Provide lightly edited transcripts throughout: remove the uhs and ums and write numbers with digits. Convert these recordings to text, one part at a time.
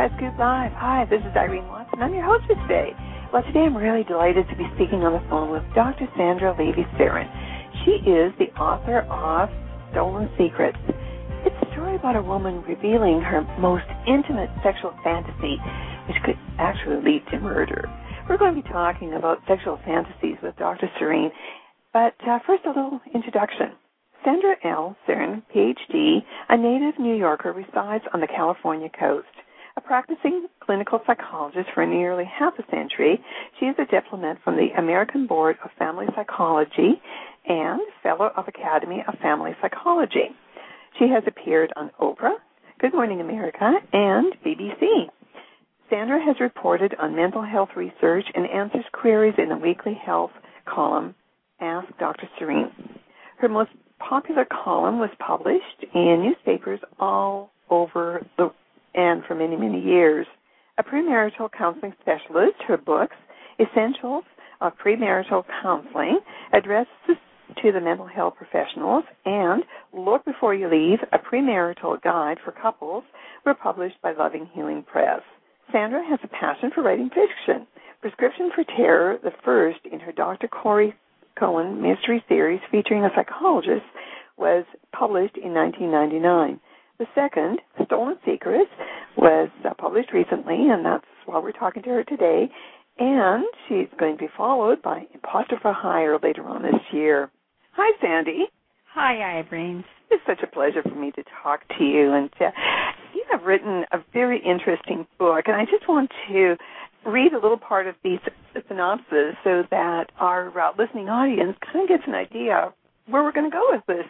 Inside Scoop Live. Hi, this is Irene Watson. I'm your host for today. Well, today I'm really delighted to be speaking on the phone with Dr. Sandra Levy-Serin. She is the author of Stolen Secrets. It's a story about a woman revealing her most intimate sexual fantasy, which could actually lead to murder. We're going to be talking about sexual fantasies with Dr. Serin, but first a little introduction. Sandra L. Serin, Ph.D., a native New Yorker, resides on the California coast. A practicing clinical psychologist for nearly half a century, she is a diplomat from the American Board of Family Psychology and Fellow of Academy of Family Psychology. She has appeared on Oprah, Good Morning America, and BBC. Sandra has reported on mental health research and answers queries in the weekly health column, Ask Dr. Serin. Her most popular column was published in newspapers all over and for many, many years. A premarital counseling specialist, her books, Essentials of Premarital Counseling, addresses to the mental health professionals, and Look Before You Leave, a premarital guide for couples, were published by Loving Healing Press. Sandra has a passion for writing fiction. Prescription for Terror, the first in her Dr. Corey Cohen mystery series featuring a psychologist, was published in 1999. The second, Stolen Secrets, was published recently, and that's why we're talking to her today. And she's going to be followed by Imposter for Hire later on this year. Hi, Sandy. Hi, Irene. It's such a pleasure for me to talk to you. And you have written a very interesting book, and I just want to read a little part of the synopsis so that our listening audience kind of gets an idea of where we're going to go with this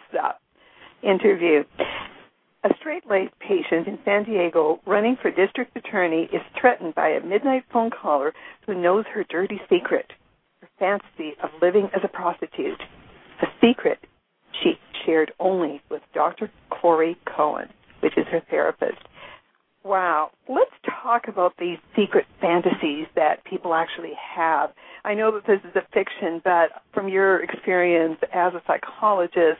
interview. A straight-laced patient in San Diego running for district attorney is threatened by a midnight phone caller who knows her dirty secret, her fantasy of living as a prostitute, a secret she shared only with Dr. Corey Cohen, which is her therapist. Wow. Let's talk about these secret fantasies that people actually have. I know that this is a fiction, but from your experience as a psychologist,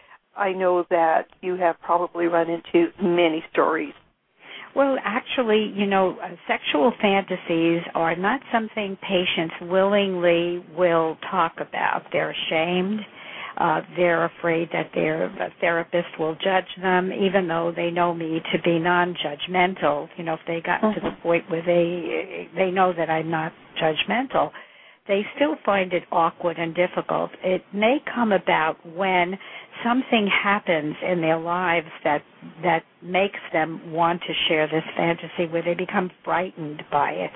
I know that you have probably run into many stories. Well, actually, sexual fantasies are not something patients willingly will talk about. They're ashamed. They're afraid that their therapist will judge them, even though they know me to be non-judgmental. If they got to the point where they know that I'm not judgmental, they still find it awkward and difficult. It may come about when something happens in their lives that makes them want to share this fantasy, where they become frightened by it.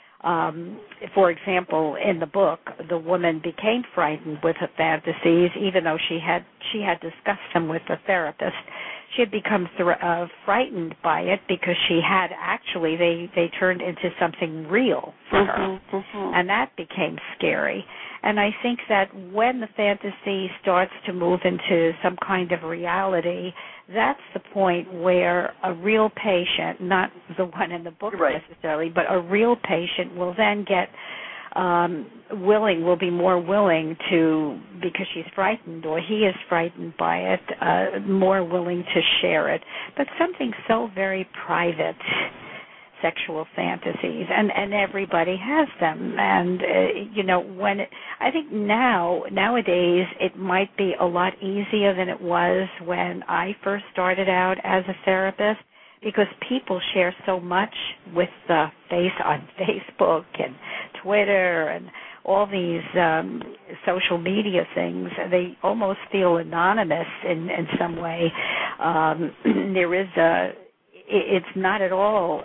For example, in the book, the woman became frightened with her fantasies, even though she had discussed them with the therapist. She had become frightened by it because she had actually, they turned into something real for her, and that became scary. And I think that when the fantasy starts to move into some kind of reality, that's the point where a real patient, not the one in the book necessarily, but a real patient will then get will be more willing to, because she's frightened or he is frightened by it, more willing to share it. But something so very private, sexual fantasies, and everybody has them. And I think nowadays it might be a lot easier than it was when I first started out as a therapist, because people share so much with on Facebook and Twitter and all these social media things. They almost feel anonymous in some way. It's not at all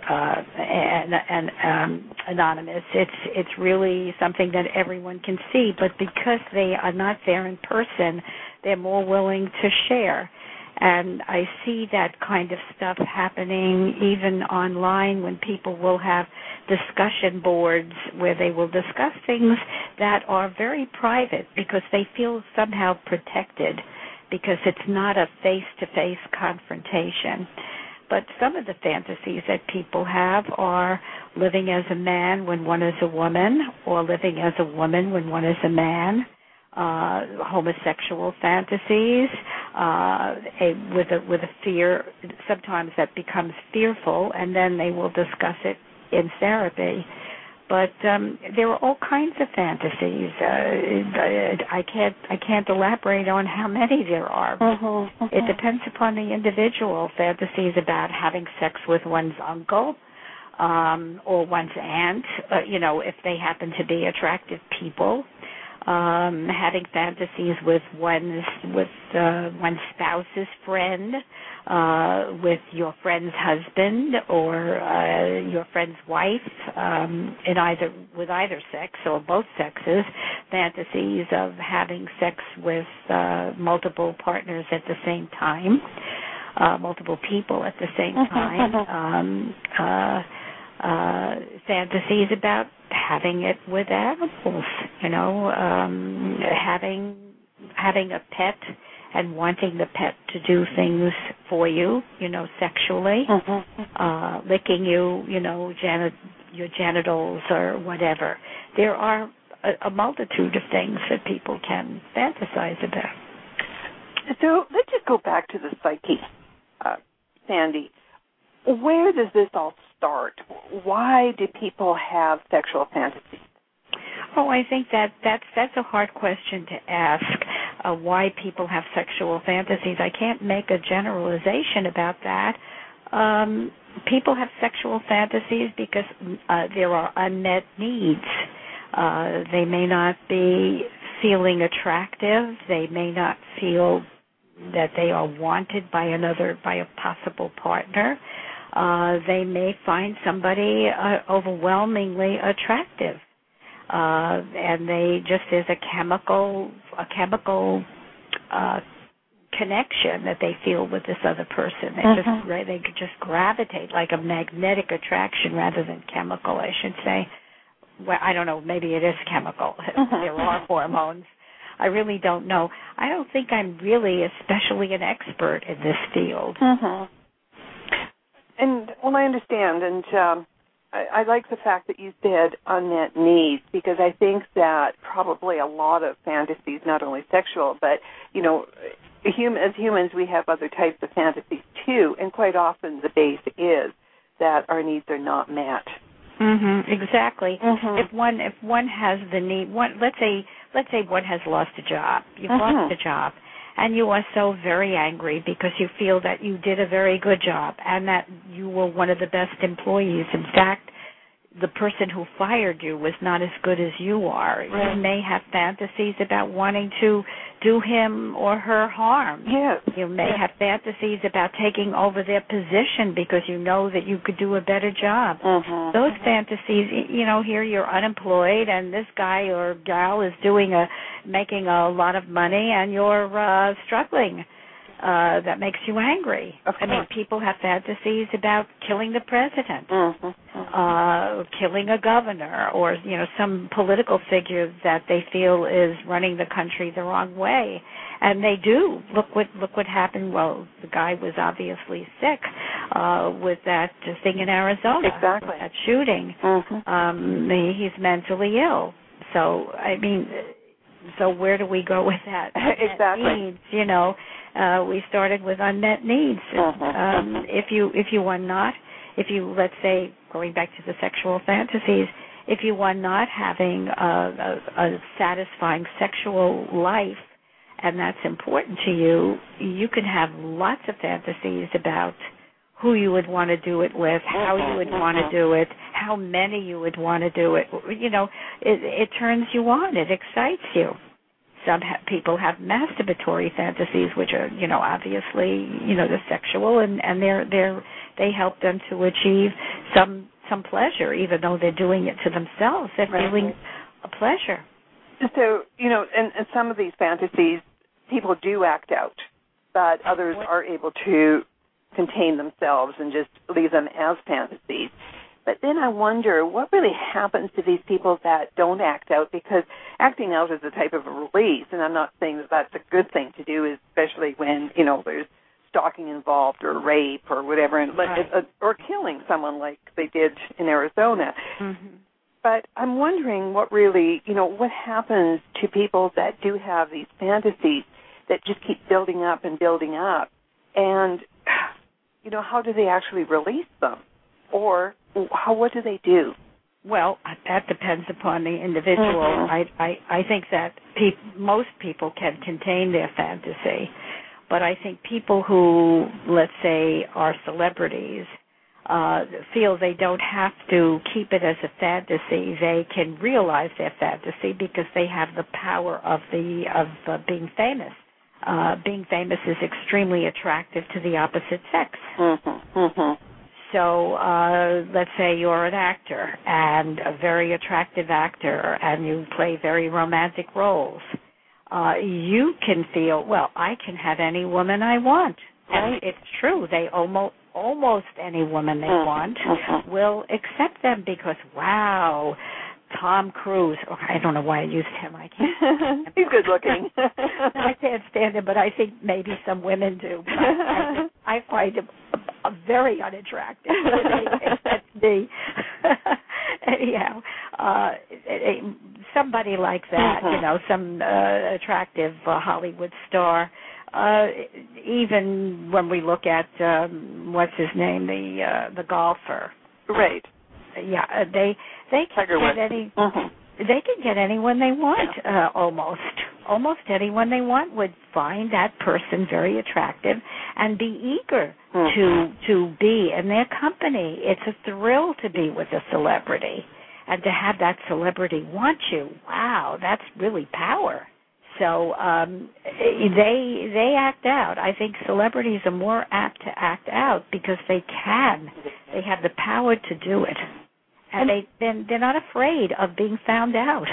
anonymous. It's really something that everyone can see. But because they are not there in person, they're more willing to share. And I see that kind of stuff happening even online, when people will have discussion boards where they will discuss things that are very private because they feel somehow protected, because it's not a face-to-face confrontation. But some of the fantasies that people have are living as a man when one is a woman, or living as a woman when one is a man, homosexual fantasies, with a fear. Sometimes that becomes fearful, and then they will discuss it in therapy. But there are all kinds of fantasies. I can't elaborate on how many there are. It depends upon the individual. Fantasies about having sex with one's uncle or one's aunt, if they happen to be attractive people. Having fantasies with one's spouse's friend, with your friend's husband or your friend's wife, with either sex or both sexes. Fantasies of having sex with multiple partners at the same time, multiple people at the same time. Fantasies about having it with animals, having a pet and wanting the pet to do things for you, sexually, licking you, your genitals or whatever. There are a multitude of things that people can fantasize about. So let's just go back to the psyche, Sandy. Where does this all start? Why do people have sexual fantasies? Oh, I think that's a hard question to ask, why people have sexual fantasies. I can't make a generalization about that. People have sexual fantasies because there are unmet needs. They may not be feeling attractive. They may not feel that they are wanted by a possible partner. They may find somebody overwhelmingly attractive, and they just there's a chemical connection that they feel with this other person. They just gravitate, like a magnetic attraction rather than chemical, I should say. Well, I don't know. Maybe it is chemical. There are hormones. I really don't know. I don't think I'm really especially an expert in this field. And, I understand, and I like the fact that you said unmet needs, because I think that probably a lot of fantasies, not only sexual, but, as humans, we have other types of fantasies, too, and quite often the base is that our needs are not met. Exactly. If one has the need, let's say one has lost a job. You've lost a job. And you are so very angry because you feel that you did a very good job and that you were one of the best employees. In fact, the person who fired you was not as good as you are. Right. You may have fantasies about wanting to do him or her harm. Yes. You may have fantasies about taking over their position because you know that you could do a better job. Those fantasies, here you're unemployed and this guy or gal is making a lot of money and you're struggling. That makes you angry. I mean, people have fantasies about killing the president, killing a governor, or some political figure that they feel is running the country the wrong way, and they do. Look what happened. Well, the guy was obviously sick with that thing in Arizona. Exactly. That shooting. He's mentally ill. So so where do we go with that? Exactly. Needs, we started with unmet needs. If you let's say, going back to the sexual fantasies, if you are not having a satisfying sexual life, and that's important to you, you can have lots of fantasies about who you would want to do it with, how you would want to do it, how many you would want to do it. It turns you on. It excites you. Some people have masturbatory fantasies, which are, obviously, the sexual, and they help them to achieve some pleasure, even though they're doing it to themselves. They're feeling a pleasure. So, and some of these fantasies, people do act out, but others are able to contain themselves and just leave them as fantasies. But then I wonder what really happens to these people that don't act out, because acting out is a type of a release, and I'm not saying that that's a good thing to do, especially when, there's stalking involved or rape or whatever, or killing someone like they did in Arizona. But I'm wondering what really, what happens to people that do have these fantasies. that just keep building up and building up. And, how do they actually release them? Or what do they do? Well, that depends upon the individual. I think that most people can contain their fantasy, but I think people who, let's say, are celebrities, feel they don't have to keep it as a fantasy. They can realize their fantasy because they have the power of being famous. Being famous is extremely attractive to the opposite sex. So let's say you're an actor, and a very attractive actor, and you play very romantic roles. You can feel, well, I can have any woman I want. And it's true. They almost any woman they want will accept them because, wow, Tom Cruise. Oh, I don't know why I used him. I can't. He's good looking. I can't stand him, but I think maybe some women do. But I find him very unattractive. That's me. Anyhow, somebody like that, some attractive Hollywood star. Even when we look at what's his name, the golfer, right? Yeah, they can get anyone they want. Almost anyone they want would find that person very attractive and be eager to be in their company. It's a thrill to be with a celebrity and to have that celebrity want you. Wow, that's really power. So they act out. I think celebrities are more apt to act out because they have the power to do it, and they're not afraid of being found out.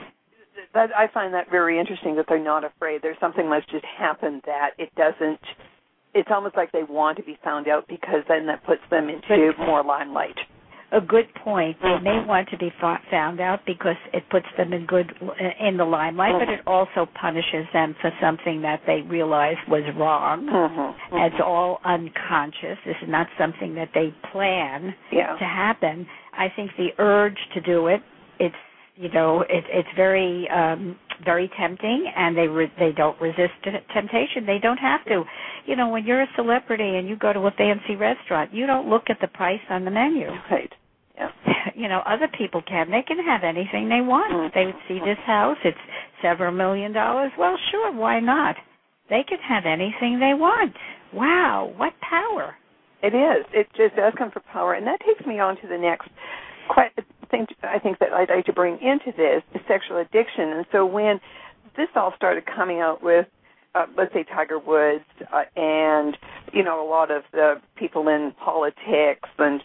I find that very interesting that they're not afraid. There's something that's just happened that it doesn't. It's almost like they want to be found out because then that puts them into more limelight. A good point. They may want to be found out because it puts them in the limelight, but it also punishes them for something that they realize was wrong. It's all unconscious. This is not something that they plan to happen. I think the urge to do it, it's very very tempting, and they don't resist temptation. They don't have to. When you're a celebrity and you go to a fancy restaurant, you don't look at the price on the menu. Right. Yeah. Other people can. They can have anything they want. They would see this house, it's several $1 million. Well, sure, why not? They can have anything they want. Wow, what power. It is. It just does come from power. And that takes me on to the next thing I think that I'd like to bring into this is sexual addiction. And so when this all started coming out with, let's say, Tiger Woods and, a lot of the people in politics and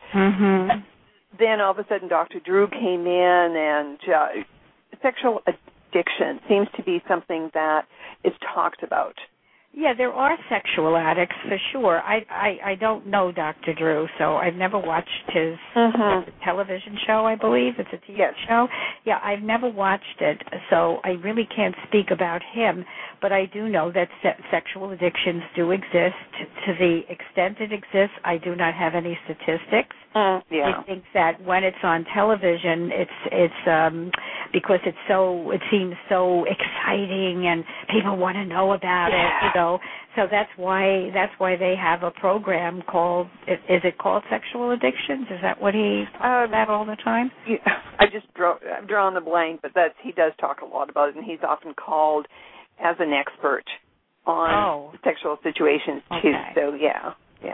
then all of a sudden Dr. Drew came in, and sexual addiction seems to be something that is talked about. Yeah, there are sexual addicts for sure. I don't know Dr. Drew, so I've never watched his television show, I believe. It's a TV show. Yeah, I've never watched it, so I really can't speak about him, but I do know that sexual addictions do exist. To the extent it exists, I do not have any statistics. I think that when it's on television, it's because it seems so exciting and people want to know about it, So that's why they have a program called. Is it called Sexual Addictions? Is that what he talks about all the time? I'm drawing the blank, but he does talk a lot about it, and he's often called as an expert on sexual situations too. So yeah.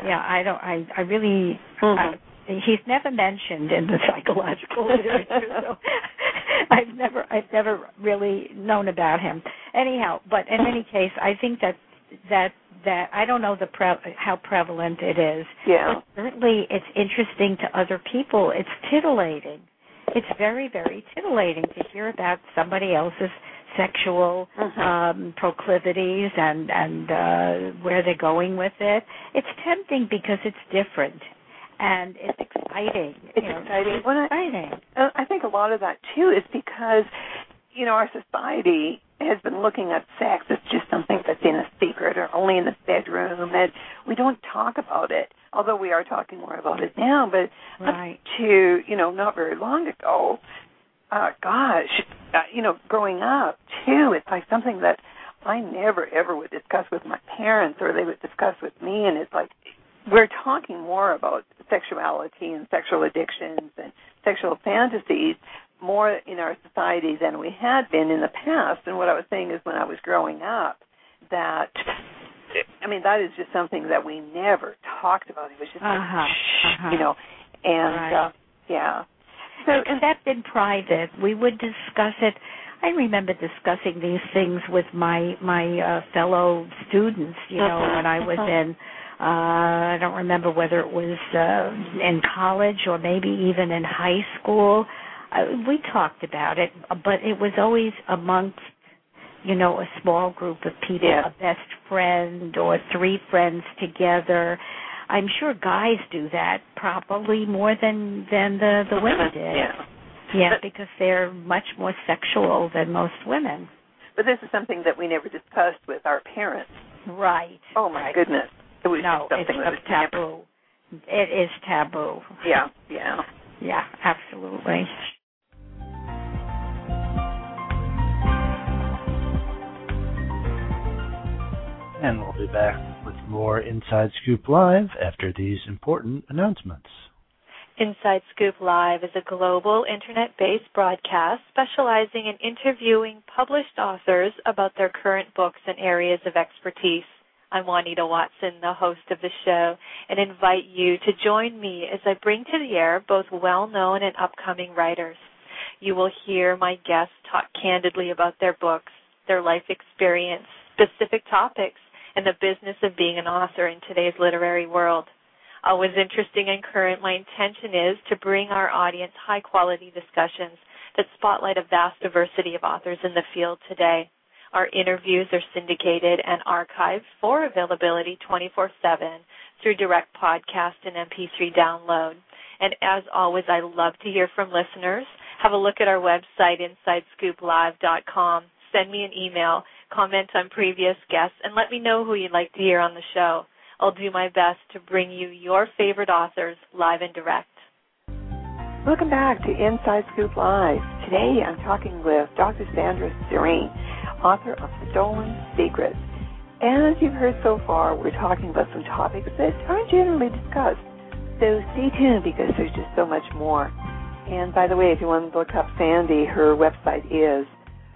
I really. He's never mentioned in the psychological literature, so I've never really known about him. Anyhow, but in any case, I think that I don't know how prevalent it is. Yeah. But certainly, it's interesting to other people. It's titillating. It's very, very titillating to hear about somebody else's sexual proclivities and where they're going with it. It's tempting because it's different. And it's exciting. It's exciting. I think a lot of that, too, is because, our society has been looking at sex as just something that's in a secret or only in the bedroom, and we don't talk about it, although we are talking more about it now. But not very long ago, growing up, too, it's like something that I never, ever would discuss with my parents, or they would discuss with me, and it's like we're talking more about sexuality and sexual addictions and sexual fantasies more in our society than we had been in the past. And what I was saying is when I was growing up, that is just something that we never talked about. It was just you know, and right. yeah. So except in private, we would discuss it. I remember discussing these things with my fellow students, you know, when I was in, I don't remember whether it was in college or maybe even in high school. We talked about it, but it was always amongst, you know, a small group of people, a best friend or three friends together. I'm sure guys do that probably more than the women did. Yeah, because they're much more sexual than most women. But this is something that we never discussed with our parents. Right. Oh, my goodness. It was something that was taboo. It is taboo. Yeah. Yeah, absolutely. And we'll be back with more Inside Scoop Live after these important announcements. Inside Scoop Live is a global internet-based broadcast specializing in interviewing published authors about their current books and areas of expertise. I'm Juanita Watson, the host of the show, and invite you to join me as I bring to the air both well-known and upcoming writers. You will hear my guests talk candidly about their books, their life experience, specific topics, and the business of being an author in today's literary world. Always interesting and current, my intention is to bring our audience high-quality discussions that spotlight a vast diversity of authors in the field today. Our interviews are syndicated and archived for availability 24/7 through direct podcast and MP3 download. And as always, I love to hear from listeners. Have a look at our website, InsideScoopLive.com. Send me an email, comment on previous guests, and let me know who you'd like to hear on the show. I'll do my best to bring you your favorite authors live and direct. Welcome back to Inside Scoop Live. Today I'm talking with Dr. Sandra Serene, author of Stolen Secrets. And as you've heard so far, we're talking about some topics that aren't generally discussed. So stay tuned because there's just so much more. And by the way, if you want to look up Sandy, her website is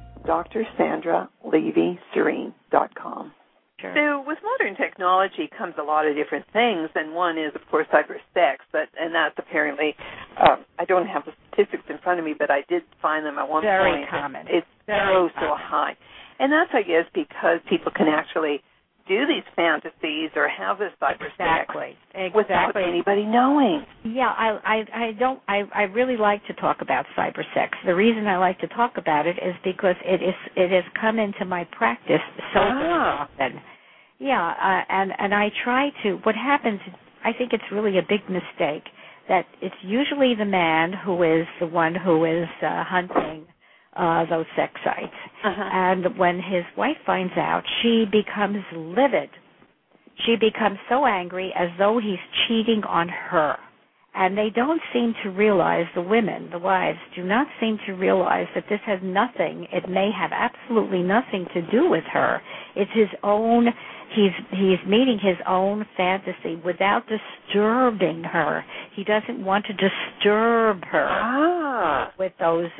drsandralevyserene.com. Sure. So with modern technology comes a lot of different things, and one is, of course, cybersex, and that's apparently, I don't have the statistics in front of me, but I did find them at one point. Very common. It's so high. And that's, I guess, because people can actually do these fantasies or have this cybersex without anybody knowing. Yeah, I really like to talk about cybersex. The reason I like to talk about it is because it has come into my practice so often. Yeah, and I try to. What happens? I think it's really a big mistake that it's usually the man who is the one who is hunting those sex sites. And when his wife finds out, she becomes livid. She becomes so angry as though he's cheating on her. And they don't seem to realize, the women, the wives, do not seem to realize that this has nothing, it may have absolutely nothing to do with her. It's his own, he's meeting his own fantasy without disturbing her. He doesn't want to disturb her with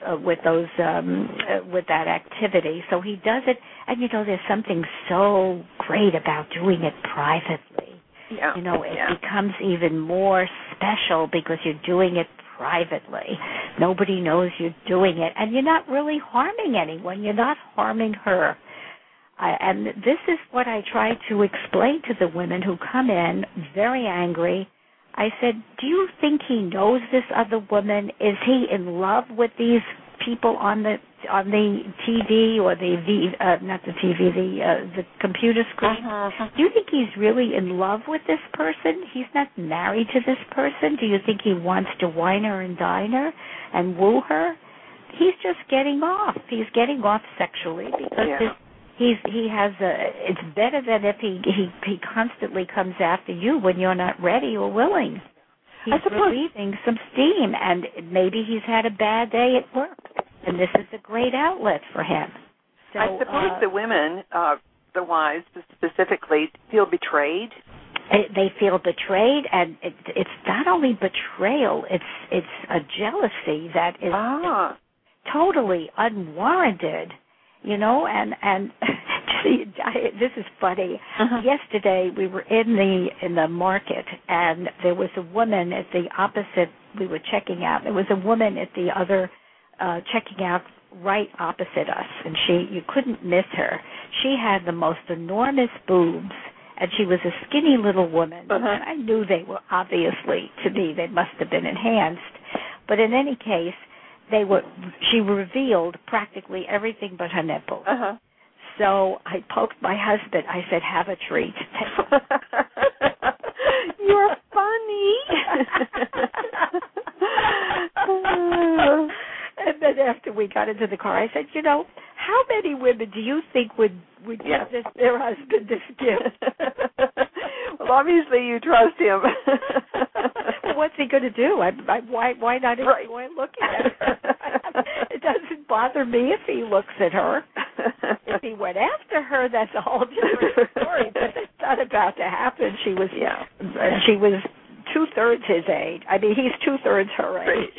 that activity. So he does it, and there's something so great about doing it privately. Yeah. It becomes even more special because you're doing it privately. Nobody knows you're doing it, and you're not really harming anyone. You're not harming her. And this is what I try to explain to the women who come in very angry. I said, do you think he knows this other woman? Is he in love with these people on the TV or the computer screen? Do you think he's really in love with this person? He's not married to this person. Do you think he wants to wine her and dine her and woo her? He's just getting off. He's getting off sexually because it's better than if he constantly comes after you when you're not ready or willing. He's relieving some steam, and maybe he's had a bad day at work, and this is a great outlet for him. So, I suppose the women the wives specifically feel betrayed. They feel betrayed, and it's not only betrayal; it's a jealousy that is totally unwarranted. You know, and see, this is funny. Yesterday we were in the market, and there was a woman at the opposite. We were checking out. There was a woman at the other checking out right opposite us, and you couldn't miss her. She had the most enormous boobs, and she was a skinny little woman. And I knew they were obviously, to me, they must have been enhanced. But in any case, she revealed practically everything but her nipples. So I poked my husband. I said, "Have a treat." You're funny. And then after we got into the car, I said, "You know, how many women do you think would give their husband this gift?" Well, obviously you trust him. Well, what's he going to do? Why not enjoy looking at her? It doesn't bother me if he looks at her. If he went after her, that's a whole different story. But it's not about to happen. She was 2/3 his age. I mean, he's 2/3 her age.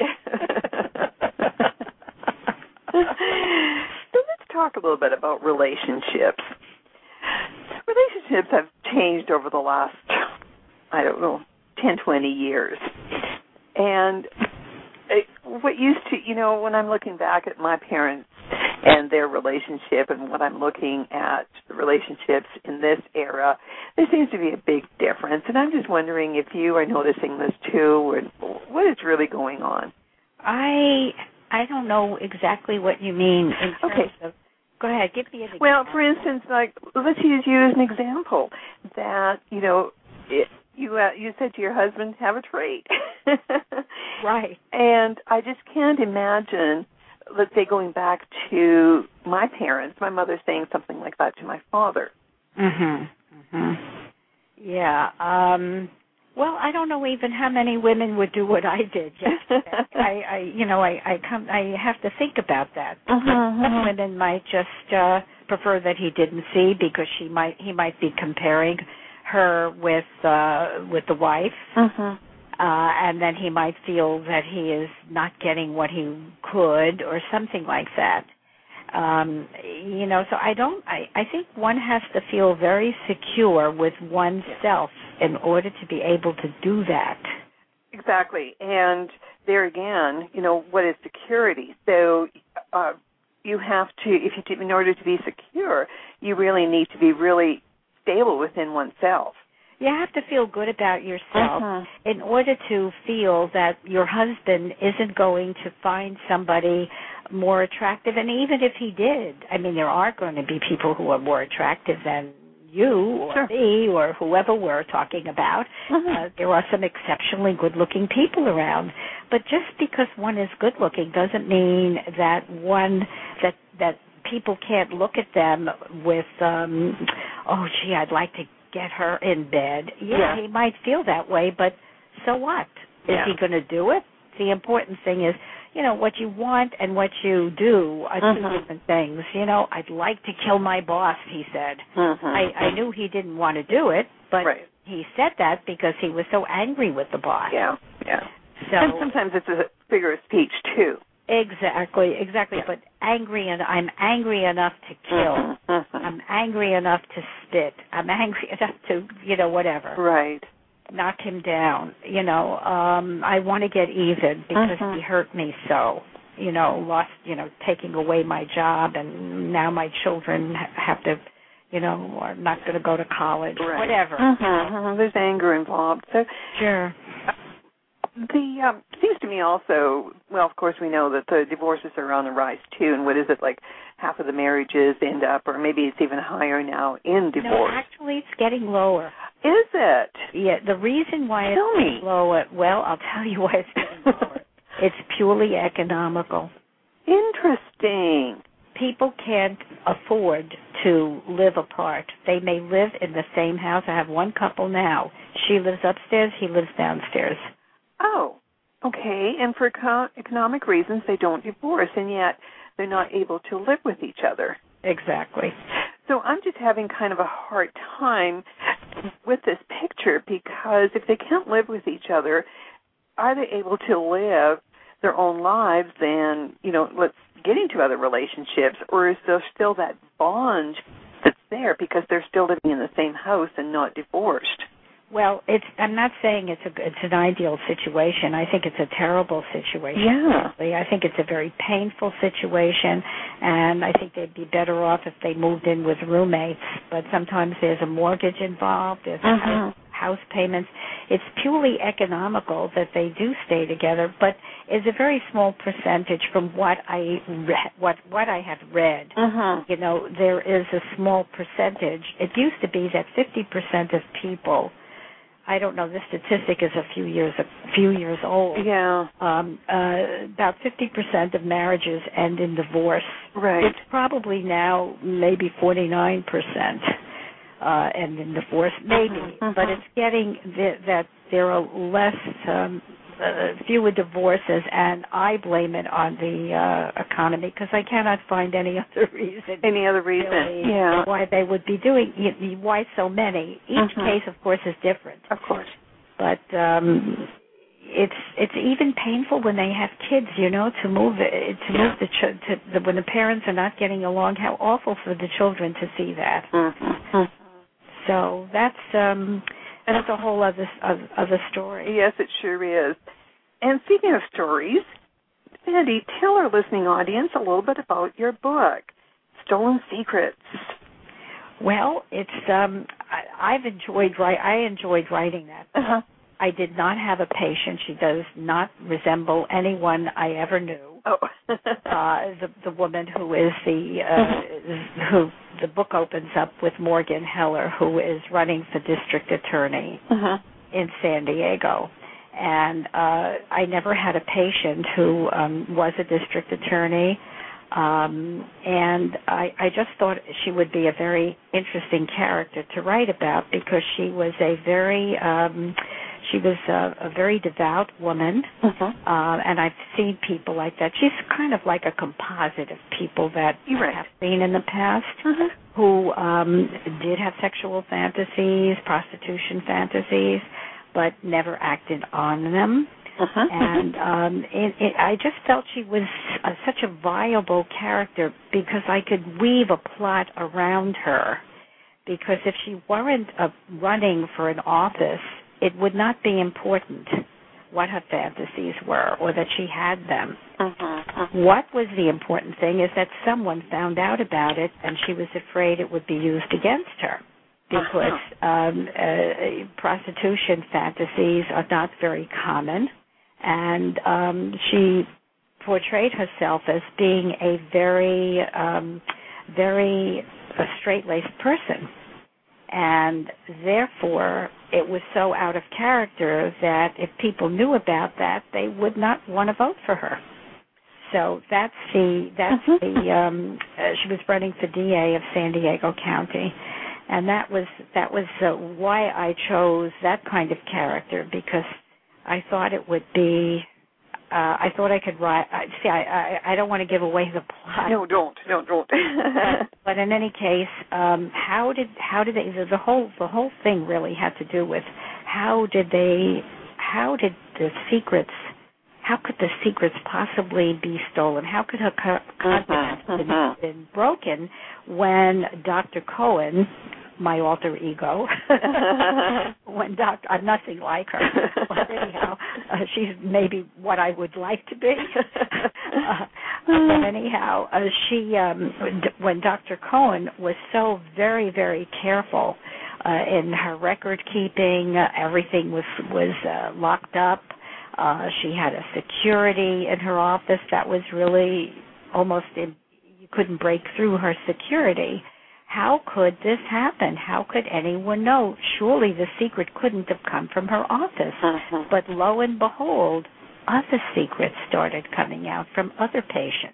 So let's talk a little bit about relationships. Relationships have changed over the last, 10, 20 years. And what used to, when I'm looking back at my parents and their relationship and what I'm looking at the relationships in this era, there seems to be a big difference. And I'm just wondering if you are noticing this too, or what is really going on. I don't know exactly what you mean in terms of. Go ahead, give me an example. Well, for instance, let's use you as an example. That you said to your husband, "Have a treat." Right. And I just can't imagine, let's say, going back to my parents, my mother saying something like that to my father. Yeah. Well, I don't know even how many women would do what I did yesterday. I have to think about that. Some women might just prefer that he didn't see because he might be comparing her with the wife, and then he might feel that he is not getting what he could or something like that. So I think one has to feel very secure with oneself in order to be able to do that. Exactly. And there again, what is security? So you have to, in order to be secure, you really need to be really stable within oneself. You have to feel good about yourself in order to feel that your husband isn't going to find somebody more attractive. And even if he did, I mean, there are going to be people who are more attractive than you or me or whoever we're talking about. There are some exceptionally good-looking people around. But just because one is good-looking doesn't mean that that people can't look at them with, I'd like to get her in bed. Yeah, he might feel that way, but so what? Is he going to do it? The important thing is, what you want and what you do are two different things. I'd like to kill my boss, he said. I knew he didn't want to do it, but he said that because he was so angry with the boss. Yeah. So, and sometimes it's a figure of speech, too. Exactly. But I'm angry enough to kill. I'm angry enough to spit. I'm angry enough to, whatever. Right. Knock him down. I want to get even because he hurt me so. Taking away my job, and now my children have to, are not going to go to college. Right. Whatever. There's anger involved. So sure. Seems to me also, well, of course we know that the divorces are on the rise too, and what is it, like half of the marriages end up, or maybe it's even higher now in divorce. No, actually it's getting lower. Is it? Yeah, the reason why it's getting lower, well, I'll tell you why it's getting lower. It's purely economical. Interesting. People can't afford to live apart. They may live in the same house. I have one couple now. She lives upstairs, he lives downstairs. Oh, okay. And for economic reasons, they don't divorce, and yet they're not able to live with each other. Exactly. So I'm just having kind of a hard time with this picture, because if they can't live with each other, are they able to live their own lives and, let's get into other relationships, or is there still that bond that's there because they're still living in the same house and not divorced? Well, I'm not saying it's an ideal situation. I think it's a terrible situation. Yeah. I think it's a very painful situation, and I think they'd be better off if they moved in with roommates. But sometimes there's a mortgage involved, there's house payments. It's purely economical that they do stay together, but it's a very small percentage from what I have read. There is a small percentage. It used to be that 50% of people, I don't know, the statistic is a few years old. Yeah. About 50% of marriages end in divorce. Right. It's probably now maybe 49% end in divorce, maybe. But it's getting that there are less, fewer divorces, and I blame it on the economy, because I cannot find any other reason. Really, yeah. Why they would be doing, why so many. Each case, of course, is different. Of course. But it's even painful when they have kids, to move when the parents are not getting along. How awful for the children to see that. So that's a whole other story. Yes, it sure is. And speaking of stories, Sandy, tell our listening audience a little bit about your book, Stolen Secrets. Well, it's I enjoyed writing that. I did not have a patient. She does not resemble anyone I ever knew. Oh. The woman who is who the book opens up with, Morgan Heller, who is running for district attorney in San Diego. And I never had a patient who was a district attorney. And I just thought she would be a very interesting character to write about, because she was a very devout woman, and I've seen people like that. She's kind of like a composite of people that I have seen in the past who did have sexual fantasies, prostitution fantasies, but never acted on them. And I just felt she was such a viable character, because I could weave a plot around her. Because if she weren't running for an office, it would not be important what her fantasies were or that she had them. What was the important thing is that someone found out about it, and she was afraid it would be used against her, because prostitution fantasies are not very common. And she portrayed herself as being a very straight-laced person. And therefore, it was so out of character that if people knew about that, they would not want to vote for her. So she was running for DA of San Diego County, and that was why I chose that kind of character, because I thought it would be. I thought I could write. See, I don't want to give away the plot. No, don't. But in any case, how did they? The whole thing really had to do with how could the secrets possibly be stolen? How could her confidence have been broken when Dr. Cohen, my alter ego, I'm nothing like her, but anyhow, she's maybe what I would like to be. But anyhow, when Dr. Cohen was so very, very careful in her record keeping, everything was locked up. She had a security in her office that was really you couldn't break through her security. How could this happen? How could anyone know? Surely the secret couldn't have come from her office. But lo and behold, other secrets started coming out from other patients.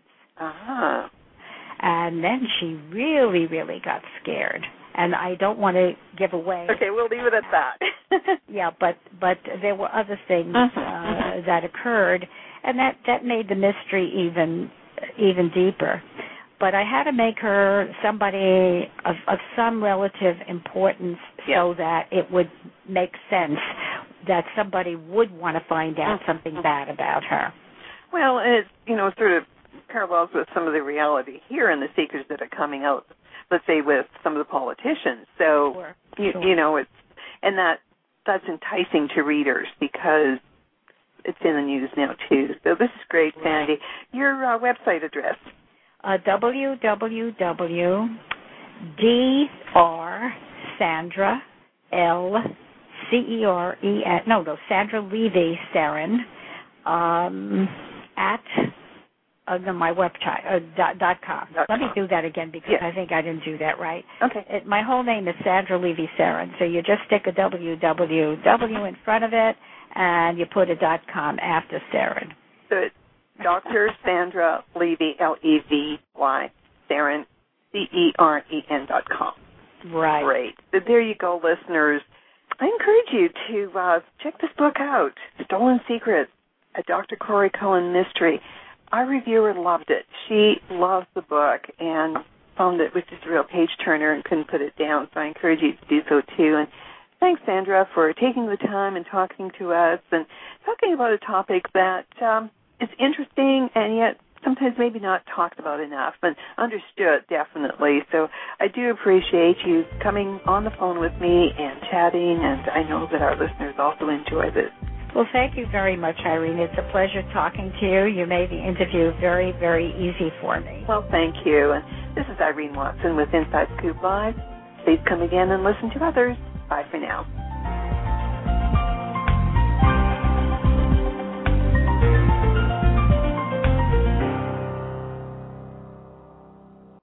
And then she really, really got scared. And I don't want to give away. Okay, we'll leave it at that. Yeah, but there were other things that occurred, and that made the mystery even deeper. but I had to make her somebody of some relative importance so that it would make sense that somebody would want to find out something bad about her. Well, it sort of parallels with some of the reality here and the secrets that are coming out, let's say, with some of the politicians. So, it's, and that's enticing to readers because it's in the news now, too. So this is great, Sandy. Your website address? Sandra Levy Sarin at my website, .com. Let me do that again because I think I didn't do that right. Okay. My whole name is Sandra Levy Sarin, so you just stick a www in front of it, and you put a .com after Sarin. So it's Dr. Sandra Levy, Levy, Sarin, CEREN.com. Right. Great. So there you go, listeners. I encourage you to check this book out, Stolen Secrets, a Dr. Corey Cohen mystery. Our reviewer loved it. She loved the book and found it was just a real page-turner and couldn't put it down, so I encourage you to do so, too. And thanks, Sandra, for taking the time and talking to us and talking about a topic that is interesting and yet sometimes maybe not talked about enough, but understood, definitely. So I do appreciate you coming on the phone with me and chatting, and I know that our listeners also enjoy this. Well, thank you very much, Irene. It's a pleasure talking to you. You made the interview very, very easy for me. Well, thank you. And this is Irene Watson with Inside Scoop Live. Please come again and listen to others. Bye for now.